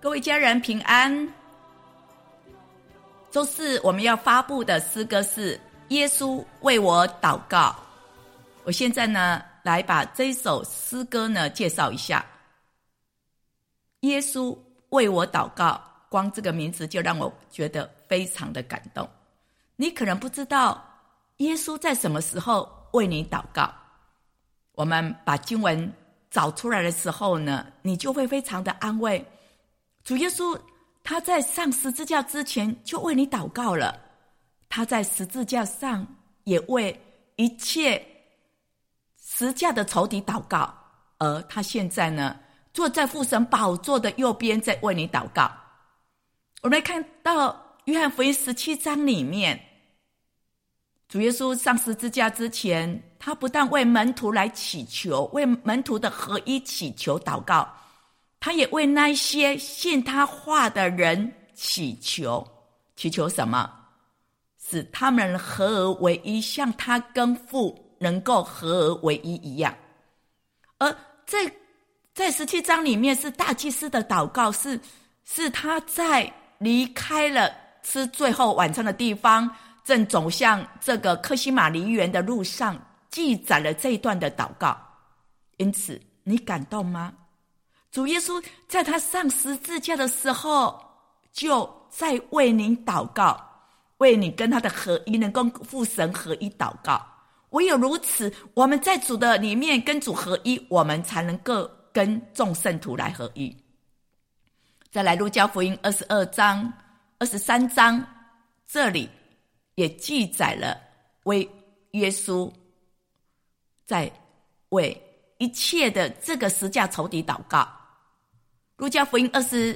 各位家人平安。周四我们要发布的诗歌是耶稣为我祷告。我现在呢来把这首诗歌呢介绍一下。耶稣为我祷告，光这个名字就让我觉得非常的感动。你可能不知道耶稣在什么时候为你祷告，我们把经文找出来的时候呢，你就会非常的安慰。主耶稣他在上十字架之前就为你祷告了，他在十字架上也为一切十架的仇敌祷告，而他现在呢坐在父神宝座的右边，在为你祷告。我们来看到约翰福音17章里面，主耶稣上十字架之前，他不但为门徒来祈求，为门徒的合一祈求祷告，他也为那些信他话的人祈求。祈求什么？使他们合而为一，像他跟父能够合而为一一样。而在17章里面是大祭司的祷告，是他在离开了吃最后晚餐的地方，正走向这个客西马尼园的路上，记载了这一段的祷告。因此你感动吗？主耶稣在他上十字架的时候就在为你祷告，为你跟他的合一，能够父神合一祷告。唯有如此，我们在主的里面跟主合一，我们才能够跟众圣徒来合一。再来路加福音22章23章，这里也记载了为耶稣在为一切的这个十架仇敌祷告。路加福音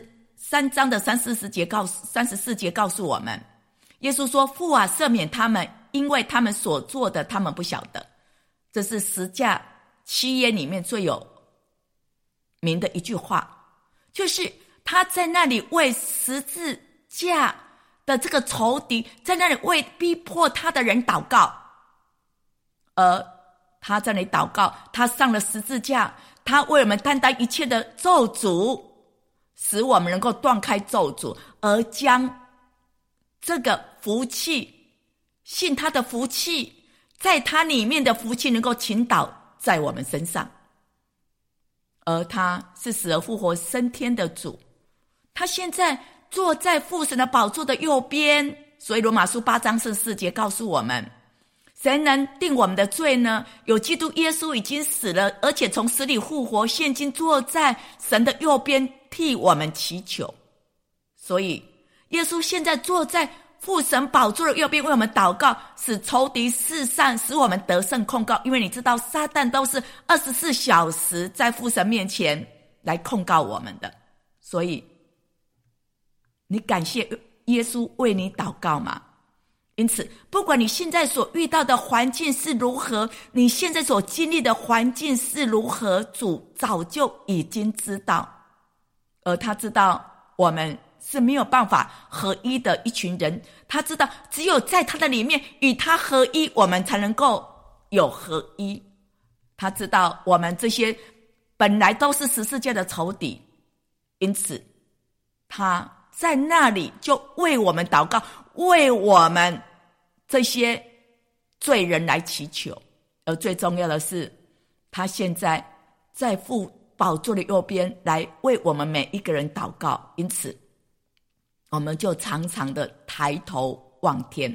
23章的34节告诉我们，耶稣说，父啊，赦免他们，因为他们所做的他们不晓得。这是十架七言里面最有名的一句话，就是他在那里为十字架的这个仇敌，在那里为逼迫他的人祷告。而他在那里祷告，他上了十字架，他为我们担当一切的咒诅，使我们能够断开咒诅，而将这个福气，信他的福气，在他里面的福气能够倾倒在我们身上。而他是死而复活升天的主，他现在坐在父神的宝座的右边。所以罗马书8章14节告诉我们，谁能定我们的罪呢？有基督耶稣已经死了，而且从死里复活，现今坐在神的右边，替我们祈求。所以耶稣现在坐在父神宝座的右边，为我们祷告，使仇敌四散，使我们得胜控告。因为你知道撒旦都是24小时在父神面前来控告我们的。所以你感谢耶稣为你祷告吗？因此不管你现在所遇到的环境是如何，你现在所经历的环境是如何，主早就已经知道。而他知道我们是没有办法合一的一群人，他知道只有在他的里面与他合一，我们才能够有合一。他知道我们这些本来都是十字架的仇敌，因此他在那里就为我们祷告，为我们这些罪人来祈求。而最重要的是，他现在在父宝座的右边来为我们每一个人祷告。因此我们就常常的抬头望天，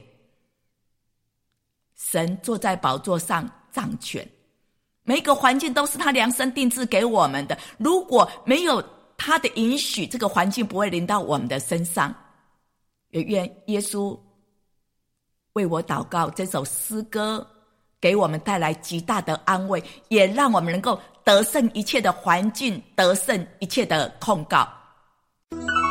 神坐在宝座上掌权，每一个环境都是他量身定制给我们的，如果没有他的允许，这个环境不会临到我们的身上。也愿耶稣为我祷告这首诗歌给我们带来极大的安慰，也让我们能够得胜一切的环境，得胜一切的控告。